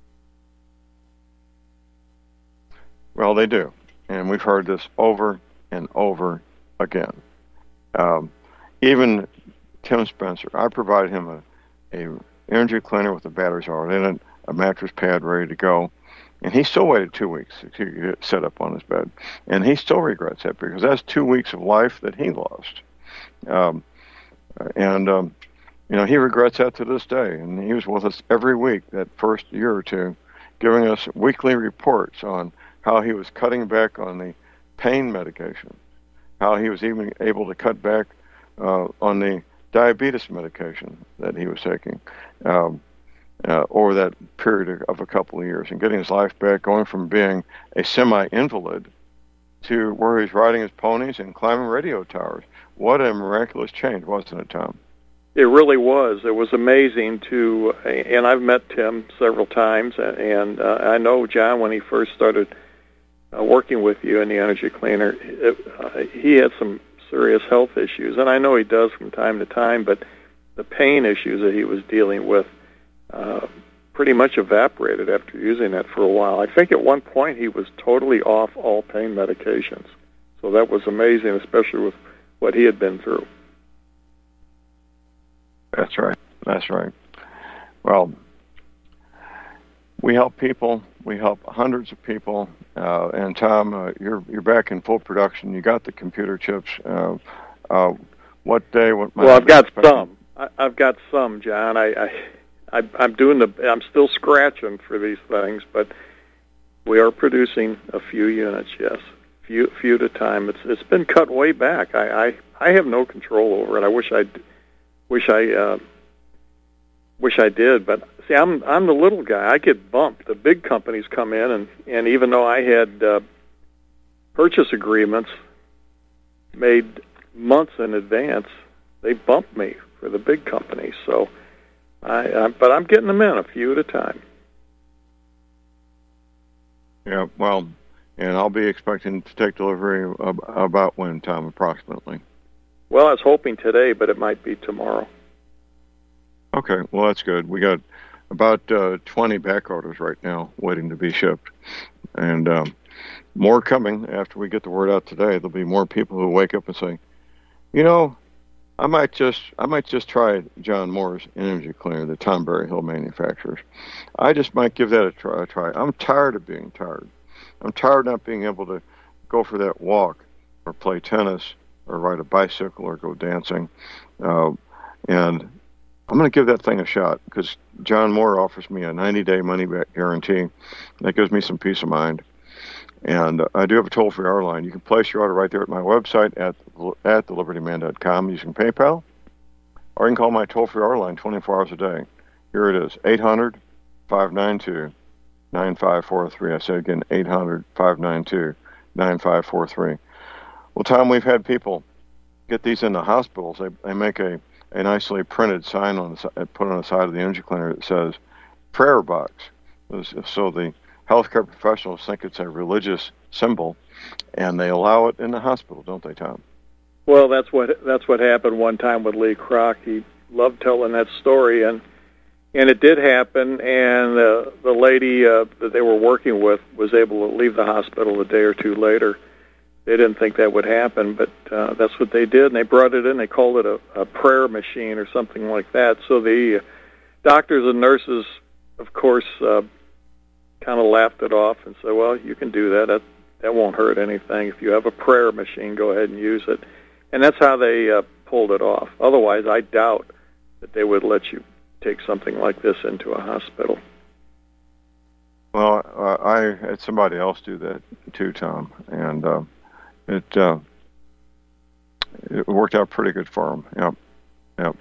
Well, they do. And we've heard this over and over again. Um, even Tim Spencer, I provided him a, a Energy Cleaner with the batteries already in it, a mattress pad ready to go. And he still waited two weeks to get set up on his bed. And he still regrets it because that's two weeks of life that he lost. Um, and, um, you know, he regrets that to this day. And he was with us every week that first year or two, giving us weekly reports on how he was cutting back on the pain medication, how he was even able to cut back uh, on the diabetes medication that he was taking. Um, Uh, over that period of a couple of years, and getting his life back, going from being a semi-invalid to where he's riding his ponies and climbing radio towers. What a miraculous change, wasn't it, Tom? It really was. It was amazing to, and I've met Tim several times, and uh, I know John, when he first started uh, working with you in the Energy Cleaner, it, uh, he had some serious health issues, and I know he does from time to time, but the pain issues that he was dealing with Uh, pretty much evaporated after using that for a while. I think at one point he was totally off all pain medications. So that was amazing, especially with what he had been through. That's right. That's right. Well, we help people. We help hundreds of people. Uh, and Tom, uh, you're you're back in full production. You got the computer chips. Uh, uh, what day? What? Well, I've got some. I, I've got some, John. I. I I, I'm doing the. I'm still scratching for these things, but we are producing a few units. Yes, few few at a time. It's it's been cut way back. I I, I have no control over it. I wish I wish I uh, wish I did, but see, I'm I'm the little guy. I get bumped. The big companies come in, and and even though I had uh, purchase agreements made months in advance, they bumped me for the big companies. So. I, I, but I'm getting them in a few at a time. Yeah, well, and I'll be expecting to take delivery ab- about when, Tom, approximately? Well, I was hoping today, but it might be tomorrow. Okay, well, that's good. We got about uh, twenty back orders right now waiting to be shipped. And um, more coming after we get the word out today. There'll be more people who wake up and say, you know, I might just I might just try John Moore's Energy Cleaner that Tom Berryhill manufactures. I just might give that a try, a try. I'm tired of being tired. I'm tired of not being able to go for that walk or play tennis or ride a bicycle or go dancing. Uh, and I'm going to give that thing a shot because John Moore offers me a ninety-day money-back guarantee. That gives me some peace of mind. And uh, I do have a toll-free hour line. You can place your order right there at my website at at the liberty man dot com using PayPal, or you can call my toll-free hour line twenty-four hours a day. Here it is, eight hundred, five nine two, nine five four three. I say again, eight hundred, five nine two, nine five four three. Well, Tom, we've had people get these in the hospitals. They, they make a, a nicely printed sign on the, put on the side of the Energy Cleaner that says, prayer box. So the healthcare professionals think it's a religious symbol, and they allow it in the hospital, don't they, Tom? Well, that's what that's what happened one time with Lee Kroc. He loved telling that story, and and it did happen. And uh, the lady uh, that they were working with was able to leave the hospital a day or two later. They didn't think that would happen, but uh, that's what they did. And they brought it in. They called it a, a prayer machine or something like that. So the doctors and nurses, of course, uh, kind of laughed it off and said, well, you can do that. that. That won't hurt anything. If you have a prayer machine, go ahead and use it. And that's how they uh, pulled it off. Otherwise, I doubt that they would let you take something like this into a hospital. Well, uh, I had somebody else do that too, Tom, and uh, it uh, it worked out pretty good for them. Yep, yep.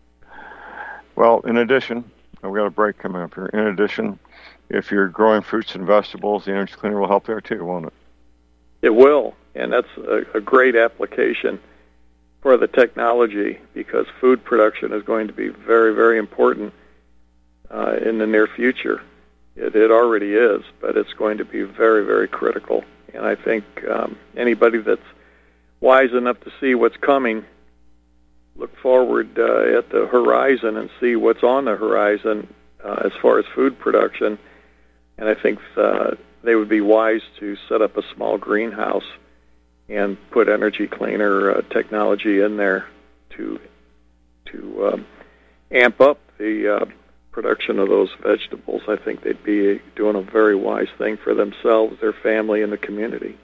Well, in addition, we've got a break coming up here. In addition, if you're growing fruits and vegetables, the Energy Cleaner will help there too, won't it? It will, and that's a, a great application for the technology because food production is going to be very, very important uh, in the near future. It, it already is, but it's going to be very, very critical. And I think um, anybody that's wise enough to see what's coming, look forward uh, at the horizon and see what's on the horizon uh, as far as food production. And I think uh, they would be wise to set up a small greenhouse and put Energy Cleaner uh, technology in there to to um, amp up the uh, production of those vegetables, I think they'd be doing a very wise thing for themselves, their family, and the community.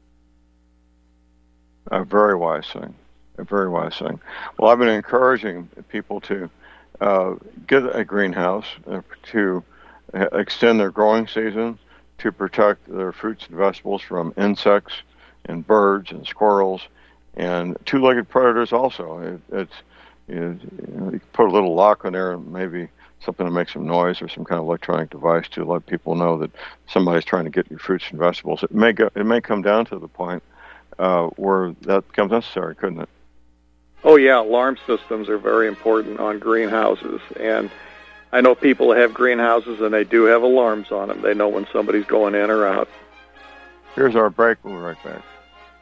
A very wise thing. A very wise thing. Well, I've been encouraging people to uh, get a greenhouse, uh, to uh, extend their growing season, to protect their fruits and vegetables from insects and birds and squirrels and two-legged predators also. It, it's you, know, you put a little lock on there and maybe something that makes some noise or some kind of electronic device to let people know that somebody's trying to get your fruits and vegetables. It may go, it may come down to the point uh, where that becomes necessary, couldn't it? Oh, yeah. Alarm systems are very important on greenhouses. And I know people have greenhouses and they do have alarms on them. They know when somebody's going in or out. Here's our break. We'll be right back.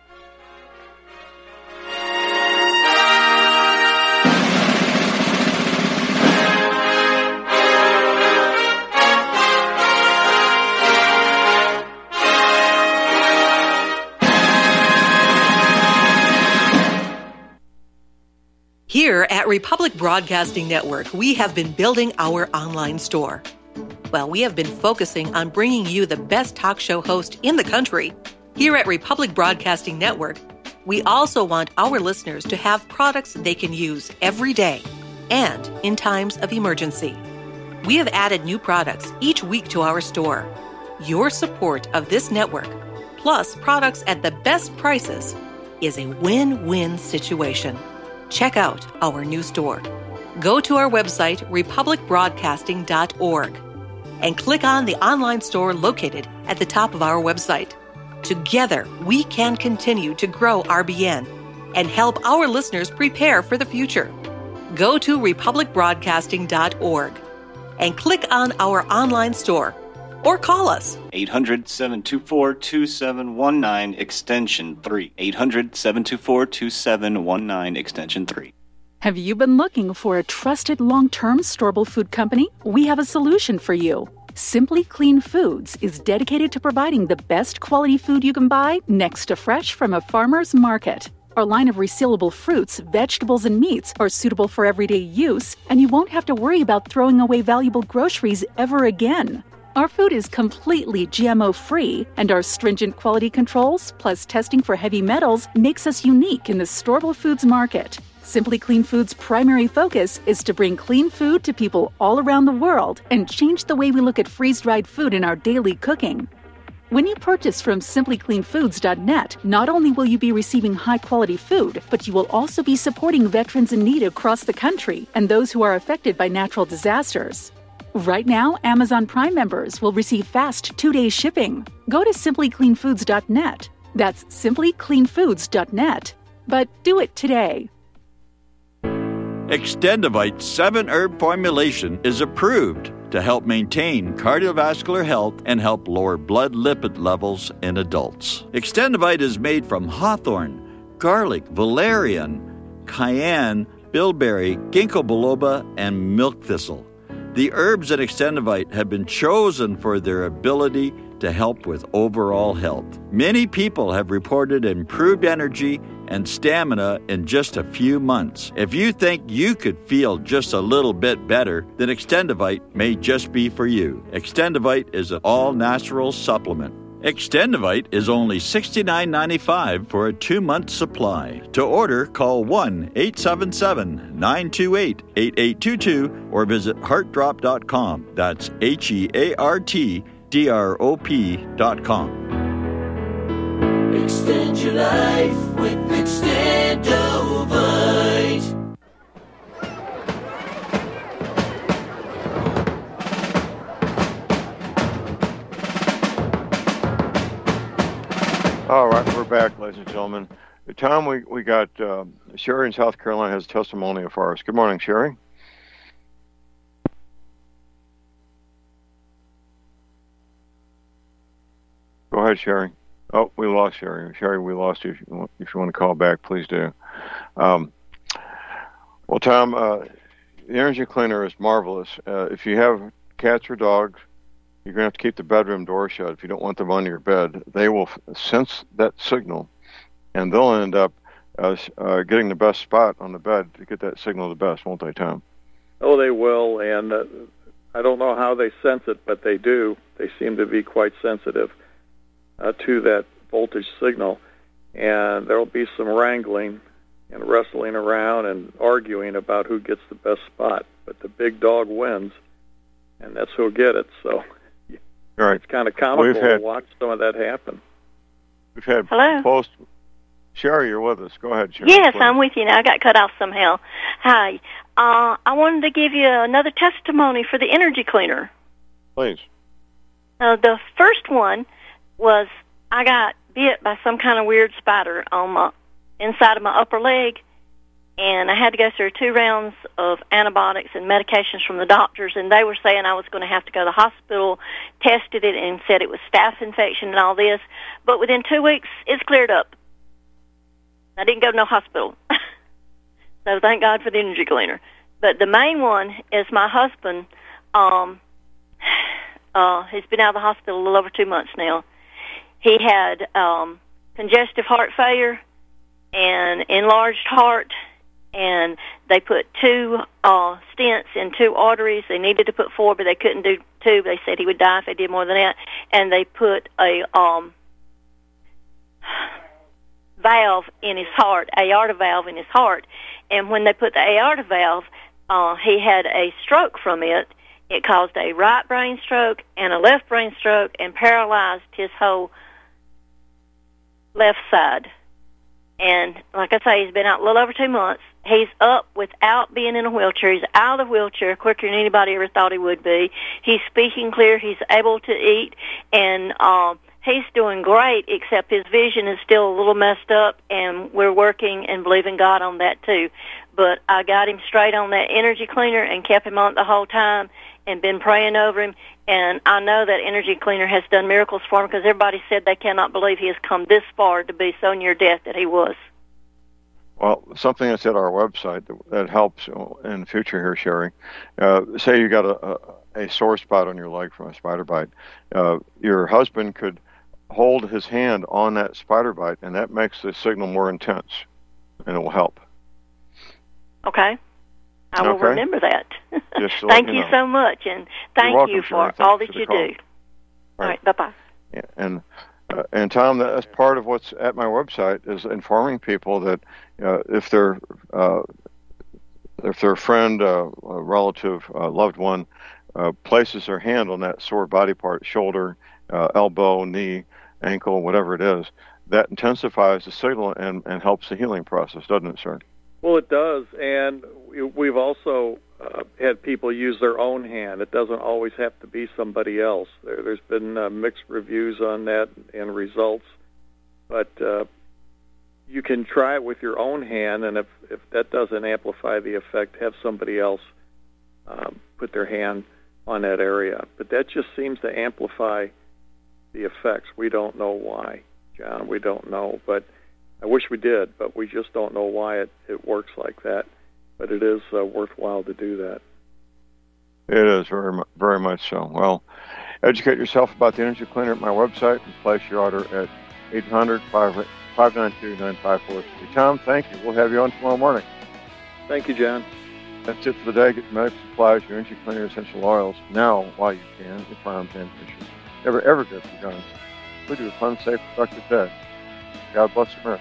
Here at Republic Broadcasting Network, we have been building our online store. Well, we have been focusing on bringing you the best talk show host in the country. Here at Republic Broadcasting Network, we also want our listeners to have products they can use every day and in times of emergency. We have added new products each week to our store. Your support of this network, plus products at the best prices, is a win-win situation. Check out our new store. Go to our website, republic broadcasting dot org, and click on the online store located at the top of our website. Together, we can continue to grow R B N and help our listeners prepare for the future. Go to republic broadcasting dot org and click on our online store or call us. eight hundred, seven two four, two seven one nine, extension three. eight hundred, seven two four, two seven one nine, extension three. Have you been looking for a trusted long-term storable food company? We have a solution for you. Simply Clean Foods is dedicated to providing the best quality food you can buy next to fresh from a farmer's market. Our line of resealable fruits, vegetables, and meats are suitable for everyday use, and you won't have to worry about throwing away valuable groceries ever again. Our food is completely G M O-free, and our stringent quality controls, plus testing for heavy metals, makes us unique in the storable foods market. Simply Clean Foods' primary focus is to bring clean food to people all around the world and change the way we look at freeze-dried food in our daily cooking. When you purchase from simply clean foods dot net, not only will you be receiving high-quality food, but you will also be supporting veterans in need across the country and those who are affected by natural disasters. Right now, Amazon Prime members will receive fast two-day shipping. Go to simply clean foods dot net. That's simply clean foods dot net. But do it today. Extendivite seven herb formulation is approved to help maintain cardiovascular health and help lower blood lipid levels in adults. Extendivite is made from hawthorn, garlic, valerian, cayenne, bilberry, ginkgo biloba, and milk thistle. The herbs in Extendivite have been chosen for their ability to help with overall health. Many people have reported improved energy and stamina in just a few months. If you think you could feel just a little bit better, then Extendivite may just be for you. Extendivite is an all-natural supplement. Extendivite is only sixty-nine ninety-five for a two-month supply. To order, call one eight seven seven, nine two eight, eight eight two two or visit heart drop dot com. That's H E A R T D R O P dot com. Extend your life with Extendivite. All right, we're back, ladies and gentlemen. Tom, we, we got uh, Sherry in South Carolina has testimonial for us. Good morning, Sherry. Go ahead, Sherry. Oh, we lost Sherry. Sherry, we lost you. If you want, if you want to call back, please do. Um, well, Tom, uh, the energy cleaner is marvelous. Uh, if you have cats or dogs, you're going to have to keep the bedroom door shut if you don't want them under your bed. They will f- sense that signal, and they'll end up uh, uh, getting the best spot on the bed to get that signal the best, won't they, Tom? Oh, they will, and uh, I don't know how they sense it, but they do. They seem to be quite sensitive uh, to that voltage signal. And there will be some wrangling and wrestling around and arguing about who gets the best spot. But the big dog wins, and that's who'll get it. So right. It's kind of comical We've had, to watch some of that happen. We've had Hello? post. Sherry, you're with us. Go ahead, Sherry. Yes, please. I'm with you now. I got cut off somehow. Hi. Uh, I wanted to give you another testimony for the energy cleaner. Please. Uh, the first one was I got bit by some kind of weird spider on my inside of my upper leg, and I had to go through two rounds of antibiotics and medications from the doctors, and they were saying I was going to have to go to the hospital, tested it, and said it was staph infection and all this. But within two weeks, it's cleared up. I didn't go to no hospital. So thank God for the energy cleaner. But the main one is my husband. Um, uh, he's been out of the hospital a little over two months now. He had um, congestive heart failure and enlarged heart, and they put two uh, stents in two arteries. They needed to put four, but they couldn't do two. They said he would die if they did more than that. And they put a um, valve in his heart, aorta valve in his heart. And when they put the aorta valve, uh, he had a stroke from it. It caused a right brain stroke and a left brain stroke and paralyzed his whole left side. And like I say, he's been out a little over two months. He's up without being in a wheelchair. He's out of the wheelchair quicker than anybody ever thought he would be. He's speaking clear. He's able to eat. And um, he's doing great, except his vision is still a little messed up, and we're working and believing God on that too. But I got him straight on that energy cleaner and kept him on it the whole time and been praying over him. And I know that energy cleaner has done miracles for him, because everybody said they cannot believe he has come this far to be so near death that he was. Well, something that's at our website that, that helps in the future here, Sherry. Uh, say you got a, a, a sore spot on your leg from a spider bite. Uh, your husband could hold his hand on that spider bite, and that makes the signal more intense, and it will help. Okay. I will okay. remember that. Just to thank you, you know. so much, and thank welcome, you Sherry. for Thanks all for that the you call. do. Right. All right, bye-bye. Yeah, and uh, and Tom, that's part of what's at my website is informing people that uh, if their uh, if their friend, uh, a relative, uh, loved one uh, places their hand on that sore body part, shoulder, uh, elbow, knee, ankle, whatever it is, that intensifies the signal and, and helps the healing process, doesn't it, sir? Well, it does, and we've also uh, had people use their own hand. It doesn't always have to be somebody else. There, there's been uh, mixed reviews on that and results, but uh, you can try it with your own hand, and if, if that doesn't amplify the effect, have somebody else um, put their hand on that area. But that just seems to amplify the effects. We don't know why, John. We don't know, but I wish we did, but we just don't know why it, it works like that. But it is uh, worthwhile to do that. It is very, mu- very much so. Well, educate yourself about the energy cleaner at my website and place your order at eight hundred, five nine two, nine five four three. Tom, thank you. We'll have you on tomorrow morning. Thank you, John. That's it for the day. Get your medical supplies, your energy cleaner, essential oils now while you can. Your firearms ammunition. Never, ever good for guns. We do a fun, safe, productive day. God bless America.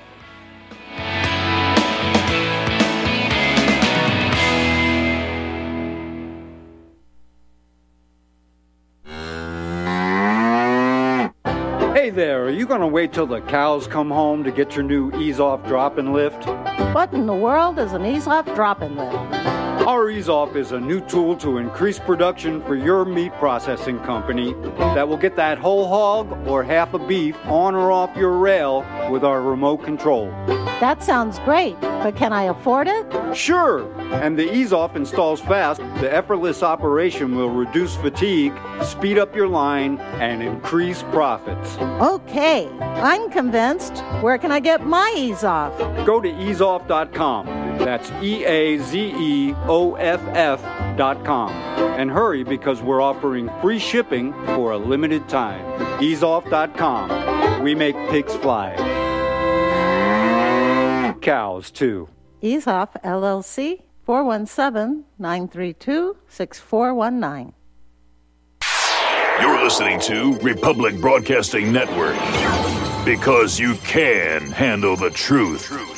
Hey there, are you going to wait till the cows come home to get your new ease-off drop-in lift? What in the world is an ease-off drop-in lift? Our ease-off is a new tool to increase production for your meat processing company that will get that whole hog or half a beef on or off your rail with our remote control. That sounds great, but can I afford it? Sure, and the ease-off installs fast. The effortless operation will reduce fatigue, speed up your line, and increase profits. Okay, I'm convinced. Where can I get my ease-off? Go to ease off dot com. That's E A Z E O F F dot com. And hurry, because we're offering free shipping for a limited time. ease off dot com. We make pigs fly. Cows, too. Ease-Off, L L C, four one seven, nine three two, six four one nine. You're listening to Republic Broadcasting Network, because you can handle the truth.